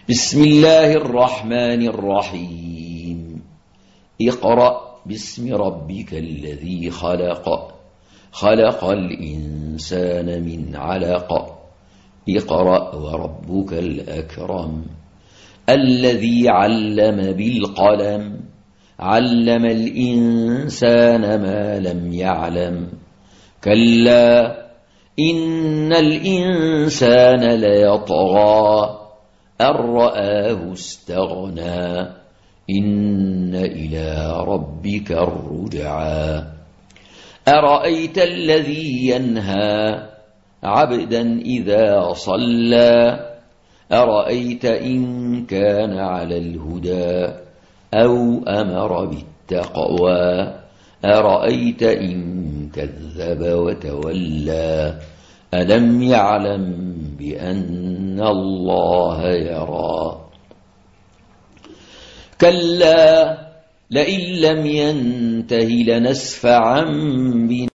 بسم الله الرحمن الرحيم اقرأ باسم ربك الذي خلق خلق الإنسان من علق اقرأ وربك الأكرم الذي علم بالقلم علم الإنسان ما لم يعلم كلا إن الإنسان ليطغى أن رآه استغنى إن إلى ربك الرجعى أرأيت الذي ينهى عبدا إذا صلى أرأيت إن كان على الهدى أو أمر بالتقوى أرأيت إن كذب وتولى ألم يعلم بأن الله يرى كلا لئن لم ينته لنسفعا